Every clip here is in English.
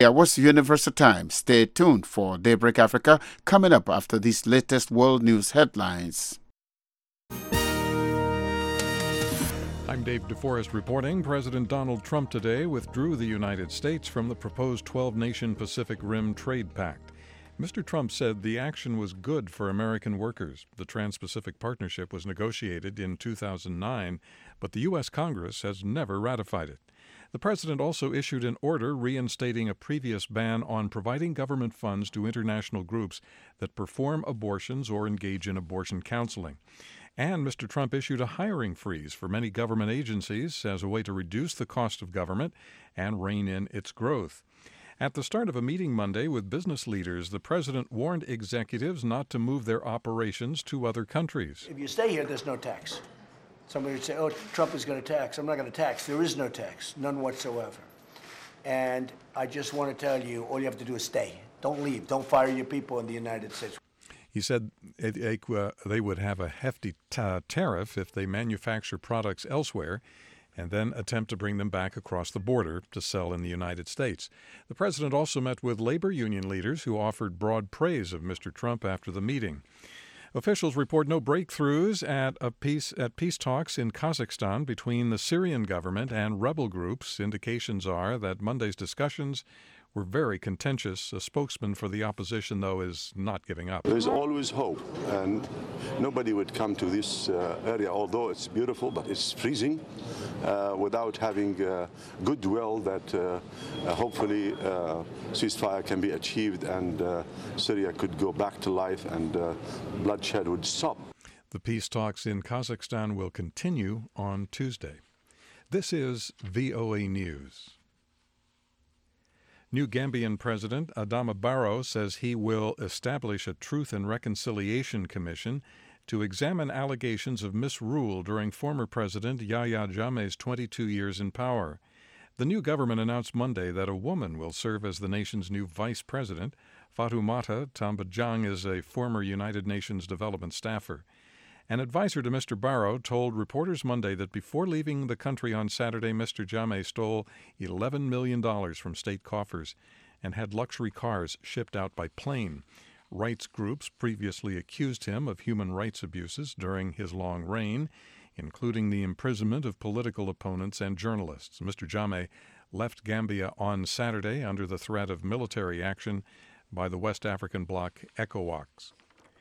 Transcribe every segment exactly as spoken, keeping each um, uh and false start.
It was Universal Time. Stay tuned for Daybreak Africa coming up after these latest world news headlines. I'm Dave DeForest reporting. President Donald Trump today withdrew the United States from the proposed twelve-nation Pacific Rim Trade Pact. Mister Trump said the action was good for American workers. The Trans-Pacific Partnership was negotiated in two thousand nine, but the U S Congress has never ratified it. The president also issued an order reinstating a previous ban on providing government funds to international groups that perform abortions or engage in abortion counseling. And Mister Trump issued a hiring freeze for many government agencies as a way to reduce the cost of government and rein in its growth. At the start of a meeting Monday with business leaders, the president warned executives not to move their operations to other countries. If you stay here, there's no tax. Somebody would say, oh, Trump is going to tax. I'm not going to tax. There is no tax, none whatsoever. And I just want to tell you, all you have to do is stay. Don't leave. Don't fire your people in the United States. He said it, it, uh, they would have a hefty t- tariff if they manufacture products elsewhere and then attempt to bring them back across the border to sell in the United States. The president also met with labor union leaders who offered broad praise of Mister Trump after the meeting. Officials report no breakthroughs at a peace at peace talks in Kazakhstan between the Syrian government and rebel groups. Indications are that Monday's discussions were very contentious. A spokesman for the opposition, though, is not giving up. There's always hope, and nobody would come to this uh, area, although it's beautiful, but it's freezing, uh, without having uh, goodwill that uh, uh, hopefully uh, ceasefire can be achieved and uh, Syria could go back to life and uh, bloodshed would stop. The peace talks in Kazakhstan will continue on Tuesday. This is V O A News. New Gambian President Adama Barrow says he will establish a Truth and Reconciliation Commission to examine allegations of misrule during former President Yahya Jammeh's twenty-two years in power. The new government announced Monday that a woman will serve as the nation's new vice president. Fatoumata Tambadjang is a former United Nations development staffer. An advisor to Mister Barrow told reporters Monday that before leaving the country on Saturday, Mister Jammeh stole eleven million dollars from state coffers and had luxury cars shipped out by plane. Rights groups previously accused him of human rights abuses during his long reign, including the imprisonment of political opponents and journalists. Mister Jammeh left Gambia on Saturday under the threat of military action by the West African bloc ECOWAS.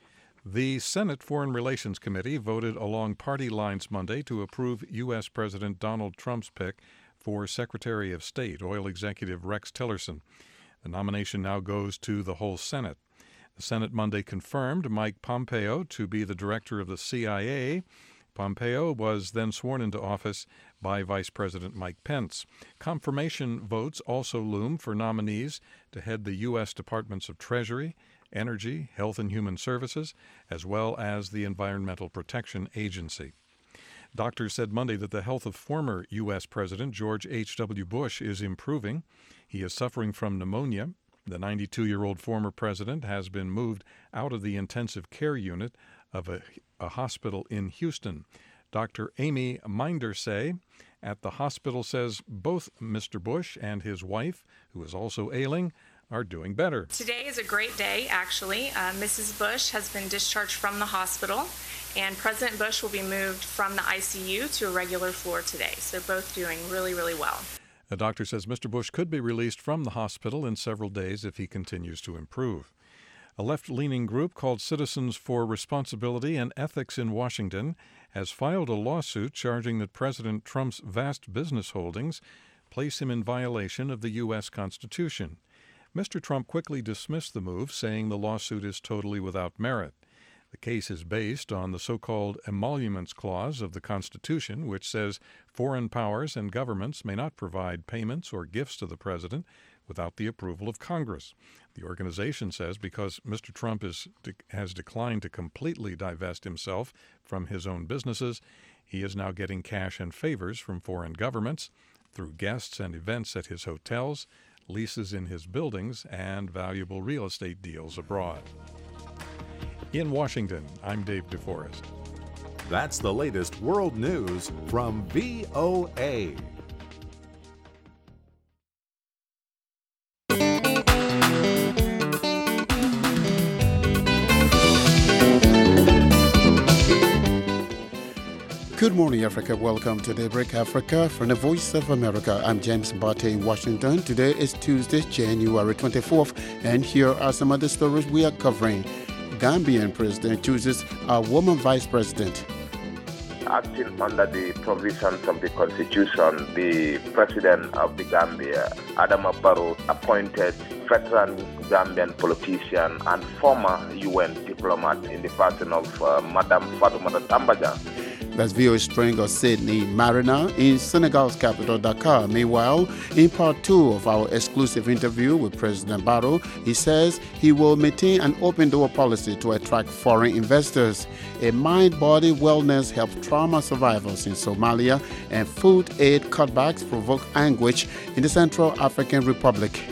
The Senate Foreign Relations Committee voted along party lines Monday to approve U S. President Donald Trump's pick for Secretary of State, oil executive Rex Tillerson. The nomination now goes to the whole Senate. The Senate Monday confirmed Mike Pompeo to be the director of the C I A. Pompeo was then sworn into office by Vice President Mike Pence. Confirmation votes also loom for nominees to head the U S. Departments of Treasury, Energy, Health and Human Services, as well as the Environmental Protection Agency. Doctors said Monday that the health of former U S. President George H W. Bush is improving. He is suffering from pneumonia. The ninety-two-year-old former president has been moved out of the intensive care unit of a, a hospital in Houston. Doctor Amy Mindersay at the hospital says both Mister Bush and his wife, who is also ailing, are doing better. Today is a great day, actually. Uh, Missus Bush has been discharged from the hospital, and President Bush will be moved from the I C U to a regular floor today. So they're both doing really, really well. The doctor says Mister Bush could be released from the hospital in several days if he continues to improve. A left-leaning group called Citizens for Responsibility and Ethics in Washington has filed a lawsuit charging that President Trump's vast business holdings place him in violation of the U S. Constitution. Mister Trump quickly dismissed the move, saying the lawsuit is totally without merit. The case is based on the so-called Emoluments Clause of the Constitution, which says foreign powers and governments may not provide payments or gifts to the president without the approval of Congress. The organization says because Mister Trump is, has declined to completely divest himself from his own businesses, he is now getting cash and favors from foreign governments through guests and events at his hotels, leases in his buildings, and valuable real estate deals abroad. In Washington, I'm Dave DeForest. That's the latest world news from V O A. Good morning, Africa. Welcome to Daybreak Africa from the Voice of America. I'm James Mbate in Washington. Today is Tuesday, January twenty-fourth, and here are some of the stories we are covering. Gambian president chooses a woman vice president. Acting under the provisions of the Constitution, the President of the Gambia, Adama Barrow, appointed veteran Gambian politician and former U N diplomat in the person of uh, Madam Fatoumata Tambadang. That's V O A stringer Sydney Mariner in Senegal's capital, Dakar. Meanwhile, in part two of our exclusive interview with President Barrow, he says he will maintain an open-door policy to attract foreign investors. A mind-body wellness helped trauma survivors in Somalia, and food aid cutbacks provoke anguish in the Central African Republic.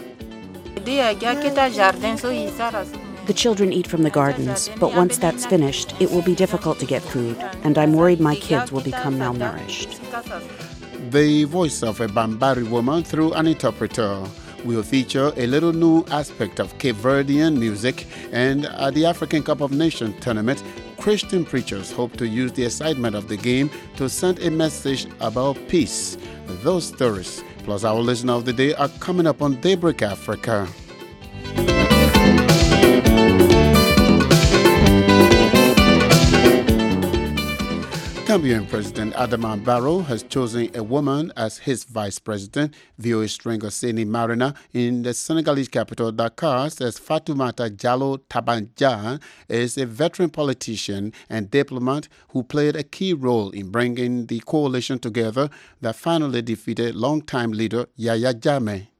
The children eat from the gardens, but once that's finished, it will be difficult to get food, and I'm worried my kids will become malnourished. The voice of a Bambari woman through an interpreter will feature a little new aspect of Cape Verdean music, and at the African Cup of Nations tournament, Christian preachers hope to use the excitement of the game to send a message about peace. Those stories, plus our listener of the day, are coming up on Daybreak Africa. Gambian President Adama Barrow has chosen a woman as his vice president. V O A stringer Sydney Mariner in the Senegalese capital Dakar says Fatoumata Jallow Tambadang is a veteran politician and diplomat who played a key role in bringing the coalition together that finally defeated longtime leader Yahya Jammeh.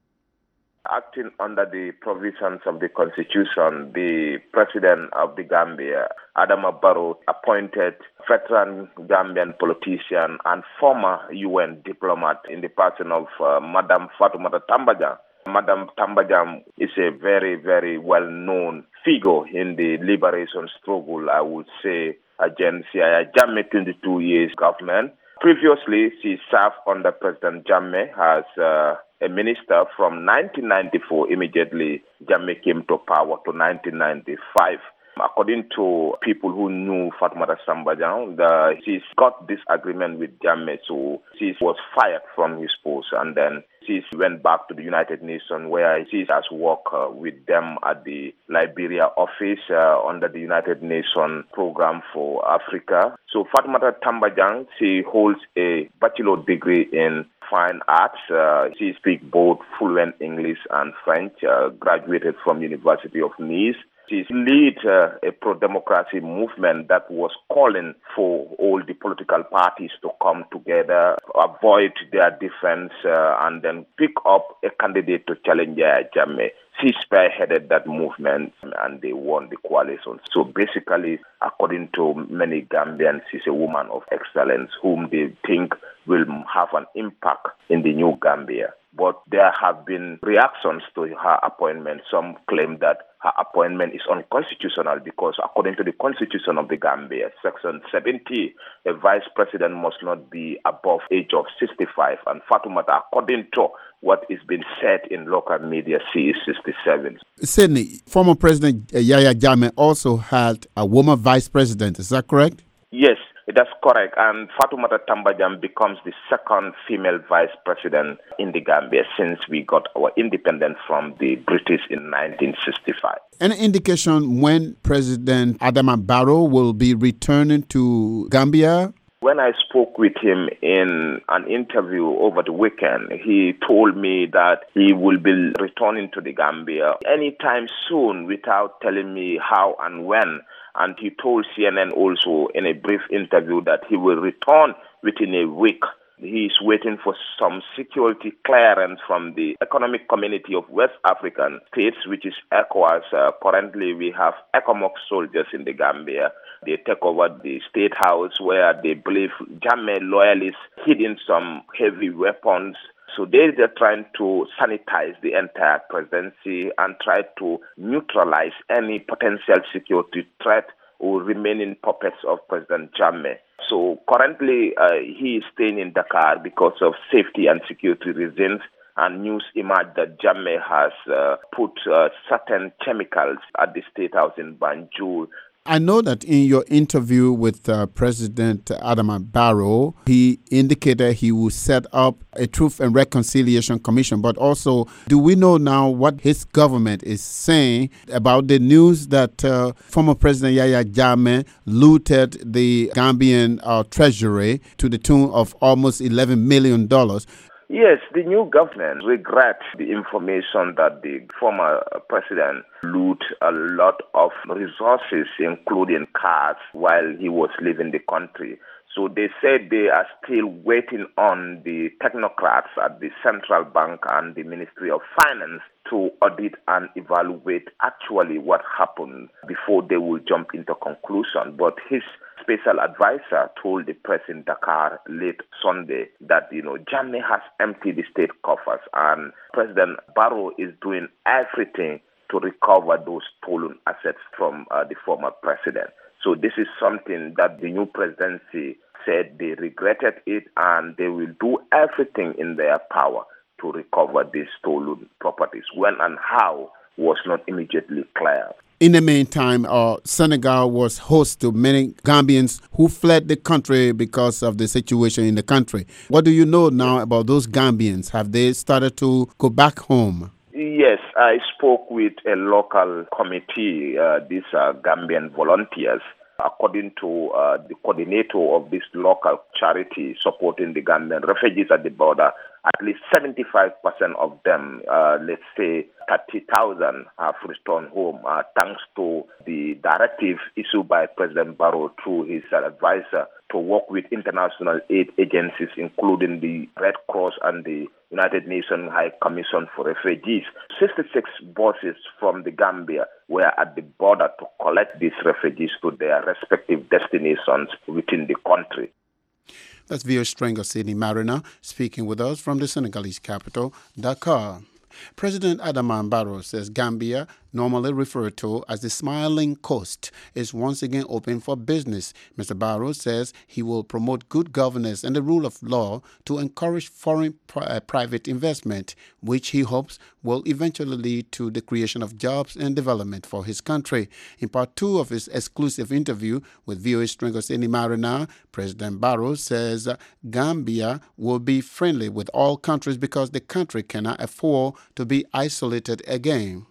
Acting under the provisions of the Constitution, the President of the Gambia, Adama Barrow, appointed veteran Gambian politician and former U N diplomat in the person of uh, Madam Fatoumata Tambadang. Madam Tambadang is a very, very well-known figure in the liberation struggle, I would say, against Yahya Jammeh twenty-two years government. Previously, she served under President Jammeh as uh, a minister from nineteen ninety-four, immediately Jammeh came to power, to nineteen ninety-five. According to people who knew Fatoumata Tambadang, the, she's got disagreement with Jammeh, so she was fired from his post, and then she went back to the United Nations, where she has worked uh, with them at the Liberia office uh, under the United Nations program for Africa. So Fatoumata Tambadang, she holds a bachelor degree in fine arts. Uh, she speaks both fluent English and French, uh, graduated from University of Nice. She lead uh, a pro-democracy movement that was calling for all the political parties to come together, avoid their difference, uh, and then pick up a candidate to challenge Yahya Jammeh. She spearheaded that movement, and they won the coalition. So basically, according to many Gambians, she's a woman of excellence whom they think will have an impact in the new Gambia. But there have been reactions to her appointment. Some claim that her appointment is unconstitutional because according to the Constitution of the Gambia, Section seventy, a vice president must not be above age of sixty-five. And Fatoumata, according to what is being said in local media, she is sixty-seven. Sydney, former President Yahya Jammeh also had a woman vice president. Is that correct? Yes, that's correct. And Fatoumata Tambadang becomes the second female vice president in the Gambia since we got our independence from the British in nineteen sixty-five. Any indication when President Adama Barrow will be returning to Gambia? When I spoke with him in an interview over the weekend, he told me that he will be returning to the Gambia anytime soon without telling me how and when. And he told C N N also in a brief interview that he will return within a week. He is waiting for some security clearance from the Economic Community of West African States, which is ECOWAS. Uh, currently, we have ECOMOG soldiers in the Gambia. They take over the State House where they believe Jammeh loyalists hidden some heavy weapons. So they are trying to sanitize the entire presidency and try to neutralize any potential security threat or remaining puppets of President Jammeh. So currently uh, he is staying in Dakar because of safety and security reasons. And news emerged that Jammeh has uh, put uh, certain chemicals at the State House in Banjul I know that in your interview with uh, President Adama Barrow, he indicated he will set up a Truth and Reconciliation Commission. But also, do we know now what his government is saying about the news that uh, former President Yahya Jammeh looted the Gambian uh, treasury to the tune of almost eleven million dollars? Yes, the new government regrets the information that the former president loot a lot of resources, including cars, while he was leaving the country. So they said they are still waiting on the technocrats at the Central Bank and the Ministry of Finance to audit and evaluate actually what happened before they will jump into conclusion. But his special advisor told the press in Dakar late Sunday that, you know, Jammeh has emptied the state coffers and President Barrow is doing everything to recover those stolen assets from uh, the former president. So this is something that the new presidency said they regretted it and they will do everything in their power to recover these stolen properties. When and how was not immediately clear. In the meantime, uh, Senegal was host to many Gambians who fled the country because of the situation in the country. What do you know now about those Gambians? Have they started to go back home? Yes, I spoke with a local committee, uh, these are Gambian volunteers. According to uh, the coordinator of this local charity supporting the Gambian refugees at the border, at least seventy-five percent of them, uh, let's say thirty thousand, have returned home uh, thanks to the directive issued by President Barrow through his advisor to work with international aid agencies, including the Red Cross and the United Nations High Commission for Refugees. sixty-six buses from the Gambia were at the border to collect these refugees to their respective destinations within the country. That's V O Stringer Sydney Mariner speaking with us from the Senegalese capital, Dakar. President Adama Barrow says Gambia, normally referred to as the Smiling Coast, is once again open for business. Mister Barrow says he will promote good governance and the rule of law to encourage foreign pri- uh, private investment, which he hopes will eventually lead to the creation of jobs and development for his country. In part two of his exclusive interview with V O A Stringer Sydney Mariner, President Barrow says Gambia will be friendly with all countries because the country cannot afford to be isolated again.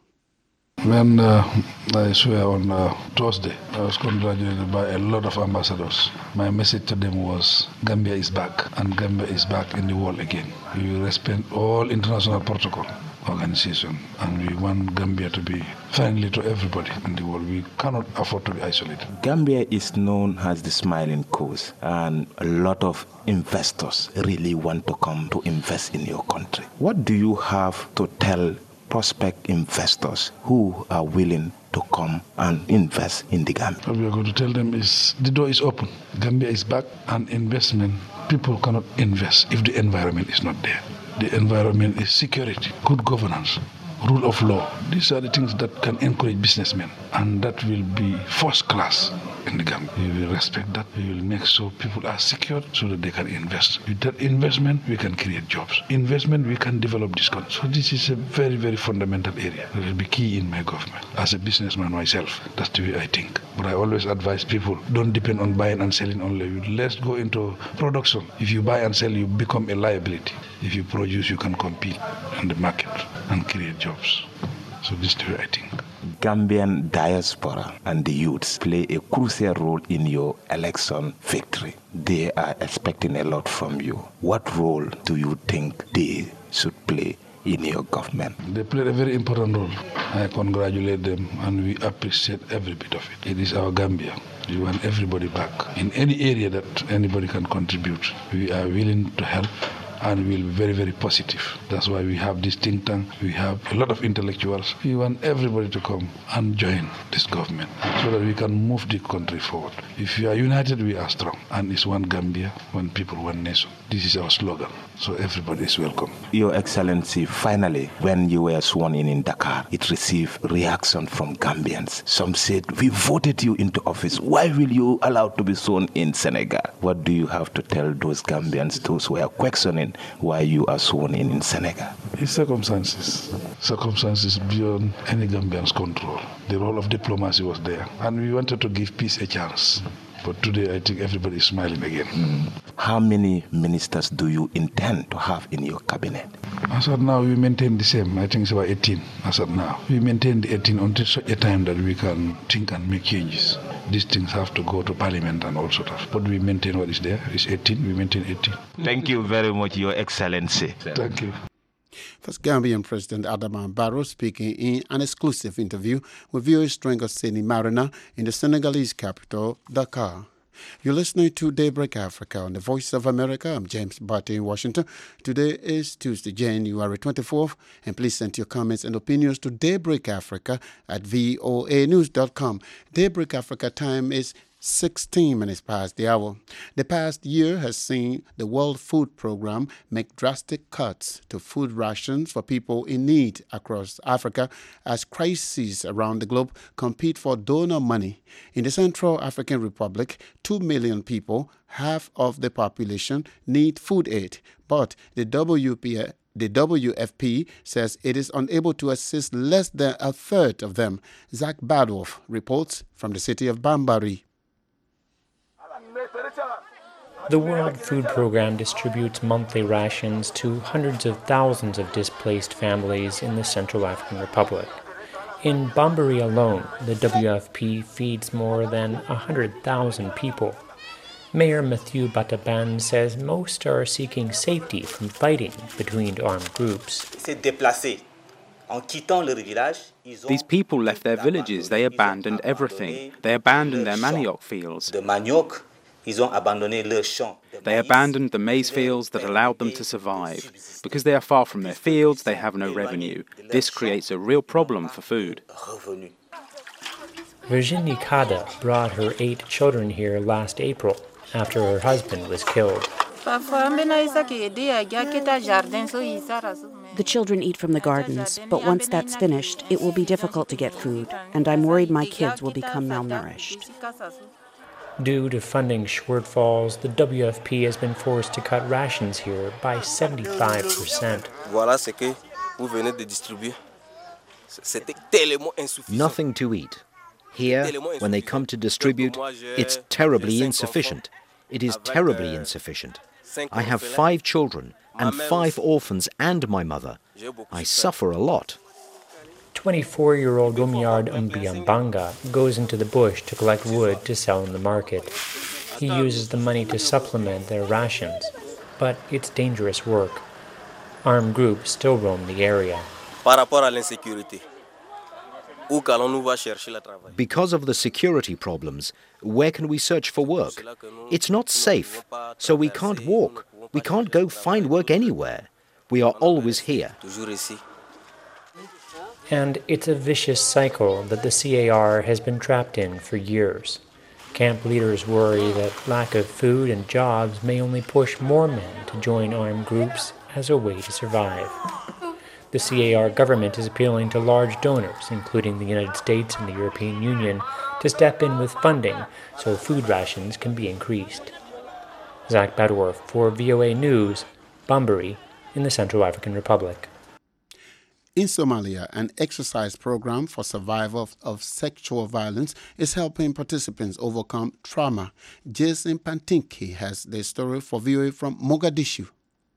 When uh, I swear on uh, Thursday, I was congratulated by a lot of ambassadors. My message to them was Gambia is back, and Gambia is back in the world again. We will respect all international protocol organization, and we want Gambia to be friendly to everybody in the world. We cannot afford to be isolated. Gambia is known as the Smiling Coast, and a lot of investors really want to come to invest in your country. What do you have to tell prospect investors who are willing to come and invest in the Gambia? What we are going to tell them is the door is open. Gambia is back, and investment, people cannot invest if the environment is not there. The environment is security, good governance, rule of law. These are the things that can encourage businessmen, and that will be first class in the Gambia. We will respect that. We will make sure people are secured so that they can invest. With that investment, we can create jobs. Investment, we can develop this country. So this is a very, very fundamental area that will be key in my government. As a businessman myself, that's the way I think. But I always advise people, don't depend on buying and selling only. Let's go into production. If you buy and sell, you become a liability. If you produce, you can compete in the market and create jobs. So this is the way I think. Gambian diaspora and the youths play a crucial role in your election victory. They are expecting a lot from you. What role do you think they should play in your government? They played a very important role. I congratulate them, and we appreciate every bit of it. It is our Gambia. We want everybody back. In any area that anybody can contribute, we are willing to help, and we'll be very, very positive. That's why we have this think tank. We have a lot of intellectuals. We want everybody to come and join this government so that we can move the country forward. If we are united, we are strong. And it's one Gambia, one people, one nation. This is our slogan. So everybody is welcome. Your Excellency, finally, when you were sworn in in Dakar, it received reaction from Gambians. Some said, we voted you into office. Why will you allow to be sworn in Senegal? What do you have to tell those Gambians, those who are questioning point why you are sworn in in Senegal? It's circumstances. Circumstances beyond any Gambian's control. The role of diplomacy was there. And we wanted to give peace a chance. But today I think everybody is smiling again. Mm. How many ministers do you intend to have in your cabinet? As of now, we maintain the same. I think it's about eighteen as of now. We maintain the eighteen until such a time that we can think and make changes. These things have to go to parliament and all sort of. But we maintain what is there. It's eighteen. We maintain eighteen. Thank you very much, Your Excellency. Thank you. That's Gambian President Adama Barrow speaking in an exclusive interview with V O A Strength Seni Marina in the Senegalese capital, Dakar. You're listening to Daybreak Africa on the Voice of America. I'm James Barty in Washington. Today is Tuesday, January twenty-fourth, and please send your comments and opinions to Daybreak Africa at voa news dot com. Daybreak Africa time is sixteen minutes past the hour. The past year has seen the World Food Programme make drastic cuts to food rations for people in need across Africa as crises around the globe compete for donor money. In the Central African Republic, two million people, half of the population, need food aid, but the W P A The W F P says it is unable to assist less than a third of them. Zach Badworth reports from the city of Bambari. The World Food Programme distributes monthly rations to hundreds of thousands of displaced families in the Central African Republic. In Bambari alone, the W F P feeds more than one hundred thousand people. Mayor Mathieu Bataban says most are seeking safety from fighting between armed groups. These people left their villages, they abandoned everything. They abandoned their manioc fields. They abandoned the maize fields that allowed them to survive. Because they are far from their fields, they have no revenue. This creates a real problem for food. Virginie Kada brought her eight children here last April after her husband was killed. The children eat from the gardens, but once that's finished, it will be difficult to get food, and I'm worried my kids will become malnourished. Due to funding shortfalls, the W F P has been forced to cut rations here by seventy-five percent. Nothing to eat. Here, when they come to distribute, it's terribly insufficient. It is terribly insufficient. I have five children and five orphans and my mother. I suffer a lot. twenty-four-year-old Romiard Mbiambanga goes into the bush to collect wood to sell in the market. He uses the money to supplement their rations, but it's dangerous work. Armed groups still roam the area. Because of the security problems, where can we search for work? It's not safe, so we can't walk. We can't go find work anywhere. We are always here. And it's a vicious cycle that the C A R has been trapped in for years. Camp leaders worry that lack of food and jobs may only push more men to join armed groups as a way to survive. The C A R government is appealing to large donors, including the United States and the European Union, to step in with funding so food rations can be increased. Zach Badworth for V O A News, Bambari, in the Central African Republic. In Somalia, an exercise program for survivors of sexual violence is helping participants overcome trauma. Jason Pantinki has the story for V O A from Mogadishu.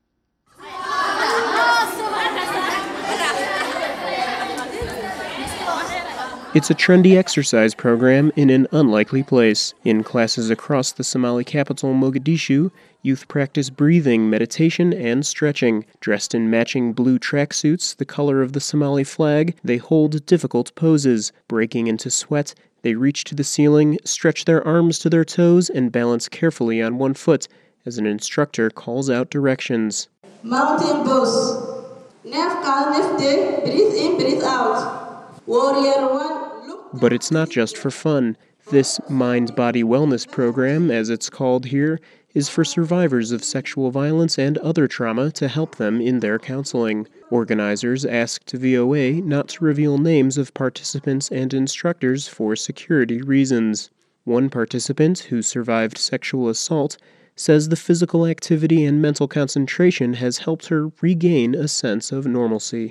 It's a trendy exercise program in an unlikely place. In classes across the Somali capital, Mogadishu, youth practice breathing, meditation, and stretching. Dressed in matching blue tracksuits, the color of the Somali flag, they hold difficult poses. Breaking into sweat, they reach to the ceiling, stretch their arms to their toes, and balance carefully on one foot as an instructor calls out directions. Mountain pose. Nef kal nef de, breathe in, breathe out. Warrior one. But it's not just for fun. This mind-body wellness program, as it's called here, is for survivors of sexual violence and other trauma to help them in their counseling. Organizers asked V O A not to reveal names of participants and instructors for security reasons. One participant, who survived sexual assault, says the physical activity and mental concentration has helped her regain a sense of normalcy.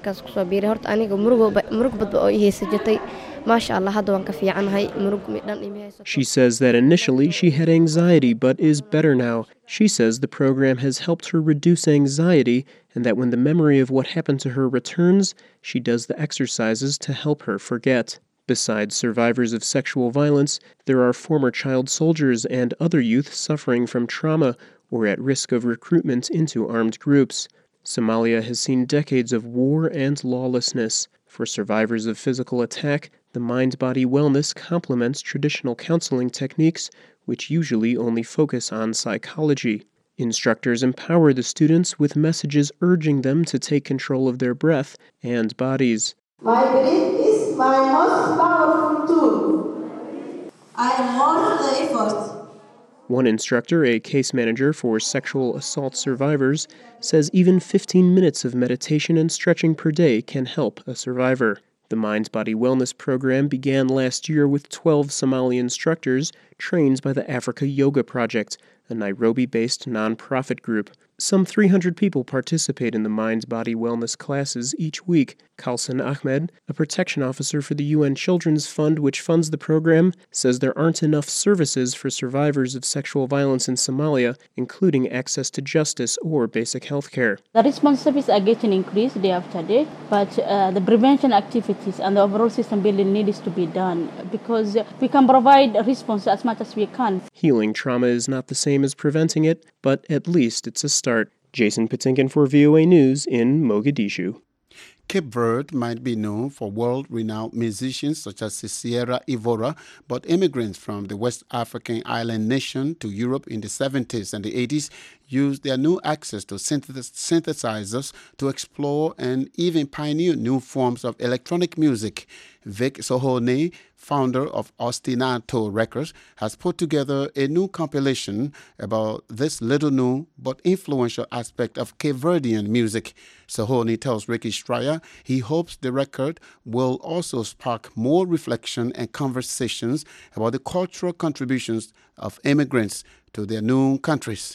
She says that initially she had anxiety but is better now. She says the program has helped her reduce anxiety and that when the memory of what happened to her returns, she does the exercises to help her forget. Besides survivors of sexual violence, there are former child soldiers and other youth suffering from trauma or at risk of recruitment into armed groups. Somalia has seen decades of war and lawlessness. For survivors of physical attack, the mind-body wellness complements traditional counseling techniques, which usually only focus on psychology. Instructors empower the students with messages urging them to take control of their breath and bodies. My breath is my most powerful tool. I am worth the effort. One instructor, a case manager for sexual assault survivors, says even fifteen minutes of meditation and stretching per day can help a survivor. The Mind-Body Wellness program began last year with twelve Somali instructors trained by the Africa Yoga Project, a Nairobi-based nonprofit group. Some three hundred people participate in the Mind-Body Wellness classes each week. Khalsan Ahmed, a protection officer for the U N Children's Fund which funds the program, says there aren't enough services for survivors of sexual violence in Somalia, including access to justice or basic health care. The response services are getting increased day after day, but uh, the prevention activities and the overall system building needs to be done because we can provide a response as much as we can. Healing trauma is not the same as preventing it, but at least it's a start. Jason Patinkin for V O A News in Mogadishu. Cape Verde might be known for world-renowned musicians such as Sierra Evora, but immigrants from the West African island nation to Europe in the seventies and the eighties used their new access to synthesizers to explore and even pioneer new forms of electronic music. Vic Sohoni, founder of Ostinato Records, has put together a new compilation about this little known but influential aspect of Cape Verdean music. Sohoni tells Ricky Stryer he hopes the record will also spark more reflection and conversations about the cultural contributions of immigrants to their new countries.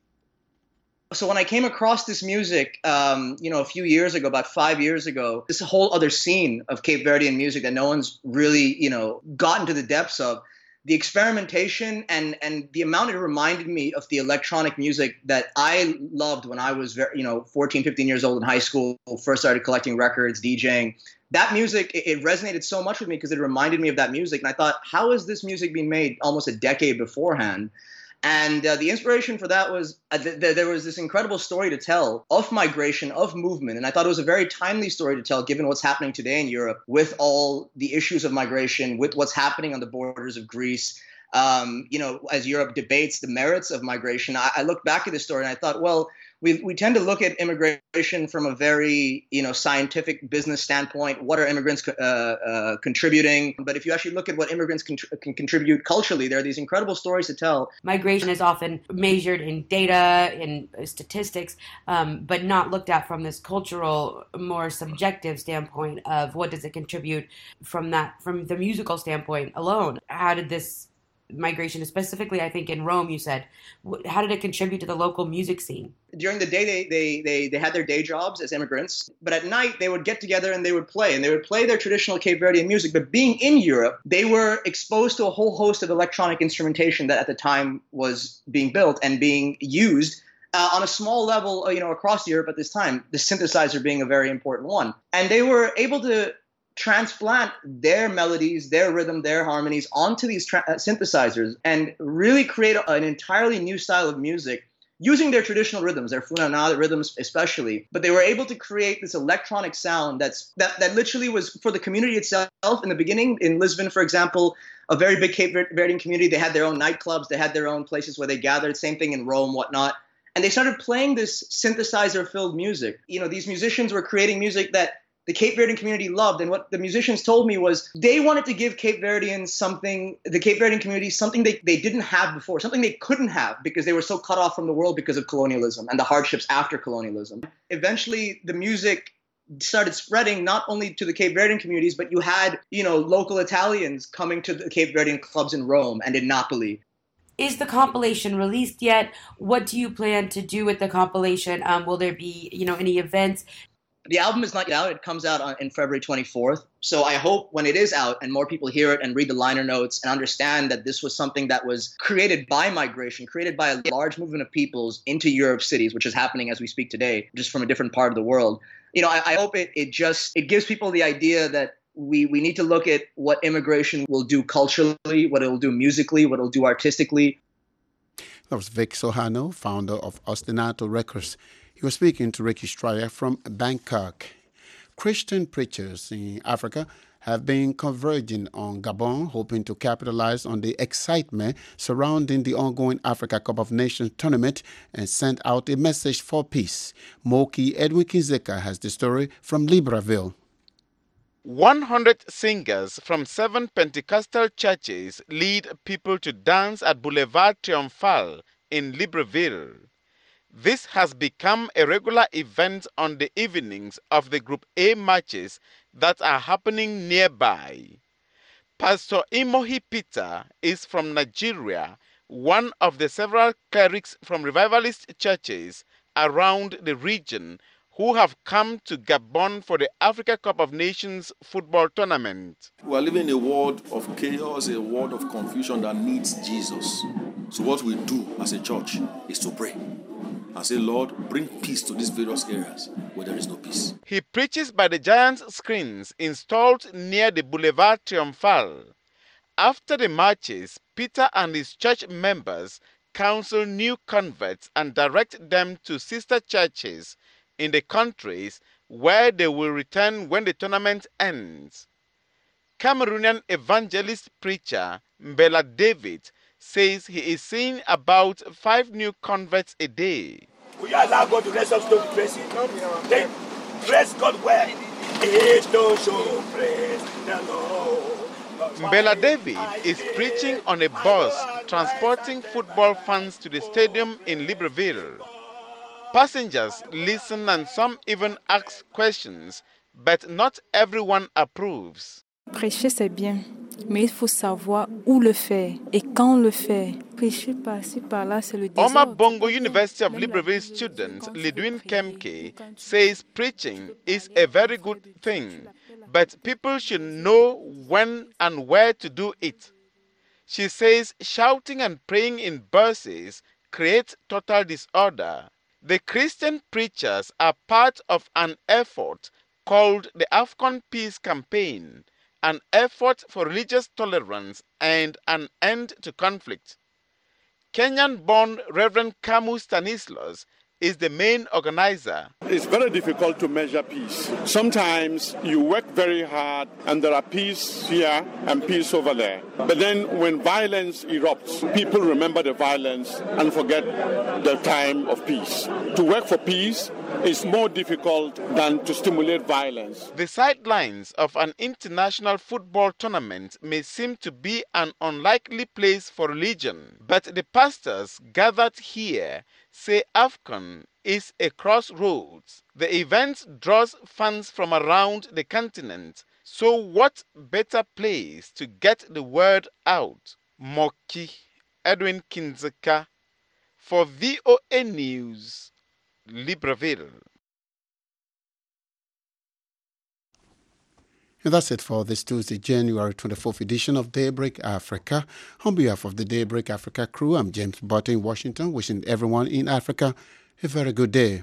So when I came across this music, um, you know, a few years ago, about five years ago, this whole other scene of Cape Verdean music that no one's really, you know, gotten to the depths of, the experimentation and and the amount it reminded me of the electronic music that I loved when I was, very, you know, fourteen, fifteen years old in high school, first started collecting records, DJing. That music, it, it resonated so much with me because it reminded me of that music. And I thought, how is this music being made almost a decade beforehand? And uh, the inspiration for that was uh, th- th- there was this incredible story to tell of migration, of movement. And I thought it was a very timely story to tell, given what's happening today in Europe with all the issues of migration, with what's happening on the borders of Greece. Um, you know, as Europe debates the merits of migration, I, I looked back at this story and I thought, well, we we tend to look at immigration from a very, you know, scientific business standpoint. What are immigrants uh, uh, contributing? But if you actually look at what immigrants can, can contribute culturally, there are these incredible stories to tell. Migration is often measured in data, in statistics, um, but not looked at from this cultural, more subjective standpoint of what does it contribute from that, from the musical standpoint alone. How did this migration, specifically, I think in Rome, you said, how did it contribute to the local music scene? During the day, they, they, they, they had their day jobs as immigrants, but at night they would get together and they would play, and they would play their traditional Cape Verdean music. But being in Europe, they were exposed to a whole host of electronic instrumentation that at the time was being built and being used uh, on a small level, you know, across Europe at this time, the synthesizer being a very important one. And they were able to transplant their melodies, their rhythm, their harmonies onto these tra- synthesizers and really create a, an entirely new style of music using their traditional rhythms, their funana rhythms especially. But they were able to create this electronic sound that's that, that literally was for the community itself. In the beginning, in Lisbon, for example, a very big Cape Verdean community, they had their own nightclubs, they had their own places where they gathered, same thing in Rome, whatnot. And they started playing this synthesizer-filled music. You know, these musicians were creating music that the Cape Verdean community loved. And what the musicians told me was they wanted to give Cape Verdeans something, the Cape Verdean community, something they, they didn't have before, something they couldn't have because they were so cut off from the world because of colonialism and the hardships after colonialism. Eventually, the music started spreading not only to the Cape Verdean communities, but you had, you know, local Italians coming to the Cape Verdean clubs in Rome and in Napoli. Is the compilation released yet? What do you plan to do with the compilation? Um, will there be, you know, any events? The album is not yet out. It comes out on, in February twenty-fourth. So I hope when it is out and more people hear it and read the liner notes and understand that this was something that was created by migration, created by a large movement of peoples into Europe cities, which is happening as we speak today, just from a different part of the world. You know, I, I hope it, it just, it gives people the idea that we, we need to look at what immigration will do culturally, what it will do musically, what it will do artistically. That was Vic Sohano, founder of Ostinato Records. He was speaking to Ricky Stryer from Bangkok. Christian preachers in Africa have been converging on Gabon, hoping to capitalize on the excitement surrounding the ongoing Africa Cup of Nations tournament and send out a message for peace. Moki Edwin Kinzeka has the story from Libreville. one hundred singers from seven Pentecostal churches lead people to dance at Boulevard Triomphal in Libreville. This has become a regular event on the evenings of the Group A matches that are happening nearby. Pastor Imohi Peter is from Nigeria, one of the several clerics from revivalist churches around the region who have come to Gabon for the Africa Cup of Nations football tournament. We are living in a world of chaos, a world of confusion that needs Jesus. So what we do as a church is to pray and say, Lord, bring peace to these various areas where there is no peace. He preaches by the giant screens installed near the Boulevard Triomphal. After the marches, Peter and his church members counsel new converts and direct them to sister churches in the countries where they will return when the tournament ends. Cameroonian evangelist preacher Mbela David says he is seeing about five new converts a day. We allow God to let us to praise Him. Then praise God well. It don't show praise the Lord. Mbela David is preaching on a bus transporting football fans to the stadium in Libreville. Passengers listen and some even ask questions, but not everyone approves. Prêcher c'est bien, mais il faut savoir où le faire et quand le faire. Prêcher par-ci par-là, c'est le désordre. Omar Bongo University of Libreville student Lidwin Kemke says preaching is a very good thing, but people should know when and where to do it. She says shouting and praying in buses creates total disorder. The Christian preachers are part of an effort called the AFCON Peace Campaign, an effort for religious tolerance and an end to conflict. Kenyan-born Reverend Kamu Stanislas is the main organizer. It's very difficult to measure peace. Sometimes you work very hard and there are peace here and peace over there. But then when violence erupts, people remember the violence and forget the time of peace. To work for peace is more difficult than to stimulate violence. The sidelines of an international football tournament may seem to be an unlikely place for religion, but the pastors gathered here say AFCON is a crossroads. The event draws fans from around the continent, so what better place to get the word out? Moki Edwin Kinzeka for V O A News, Libreville. And that's it for this Tuesday, January twenty-fourth edition of Daybreak Africa. On behalf of the Daybreak Africa crew, I'm James Butter in Washington, wishing everyone in Africa a very good day.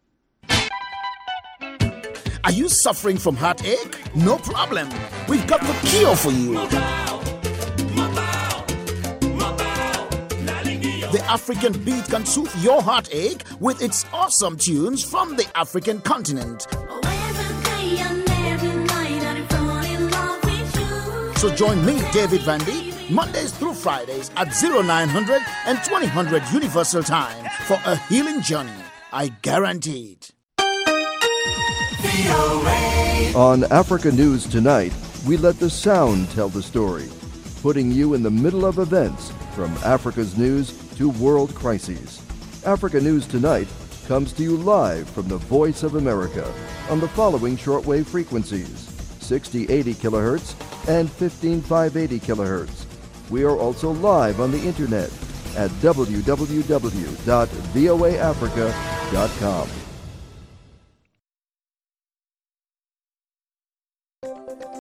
Are you suffering from heartache? No problem. We've got the cure for you. The African Beat can soothe your heartache with its awesome tunes from the African continent. So join me, David Vandy, Mondays through Fridays at oh nine hundred and twenty hundred Universal Time for a healing journey. I guarantee it. On Africa News Tonight, we let the sound tell the story, putting you in the middle of events from Africa's news to world crises. Africa News Tonight comes to you live from the Voice of America on the following shortwave frequencies: sixty eighty kilohertz and fifteen five eighty kilohertz. We are also live on the internet at w w w dot v o a africa dot com.